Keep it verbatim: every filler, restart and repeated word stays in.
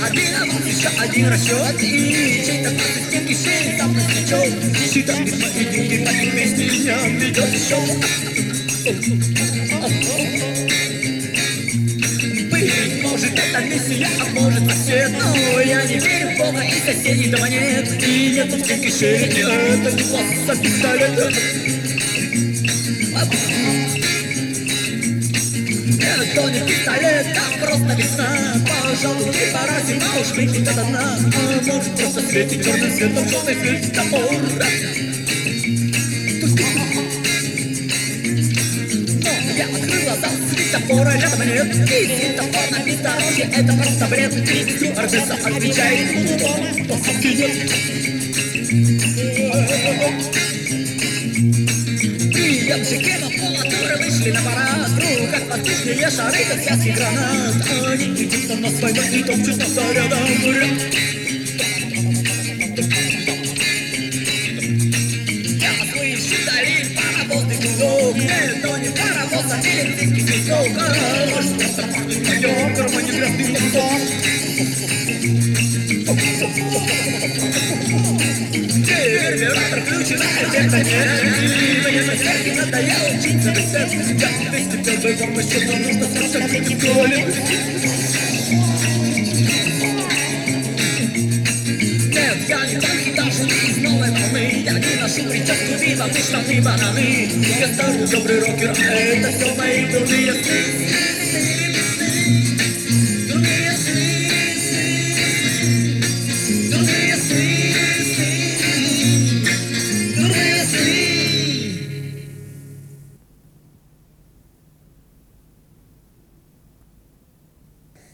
один, а вот еще один расчет. И чей-то пальцы стенки шеи там на плечо. Считает мои деньги, мои песни, меня ведет еще. Быть может это миссия, а может сосед. Но я не верю в Бога, и соседей дома нет. И нету стенки шеи, и это не класс, а пистолет. Это не пистолет, а просто весна. Пожалуй, не пора, зима уж выйти до дна. А может просто светит черным светом, черный свет топор. Но я открыл глаза, светофора рядом нет. И светофор на бездорожье, это просто бред. И стюардесса отвечает, посадки нет. Приемщики макулатуры вышли на парад. В руках воздушные шары, как связки гранат. Они идут на свой и топчут нас рядом. Я слышу вдали паровозный гудок. Это не паровоз, а милицейский свисток. Может, просто пахнет моем кармане грязный мусор. Карбюратор включен, а эффекта нет. Мне на сверхе надоело учиться рецепт. Я двести первый формы счета, нужно срочно в школе. Нет, я не танки, даже не из новой волны. Я не ношу прическу, вива, штаны, бананы. Я старый добрый рокер, а это все мои дурные сны.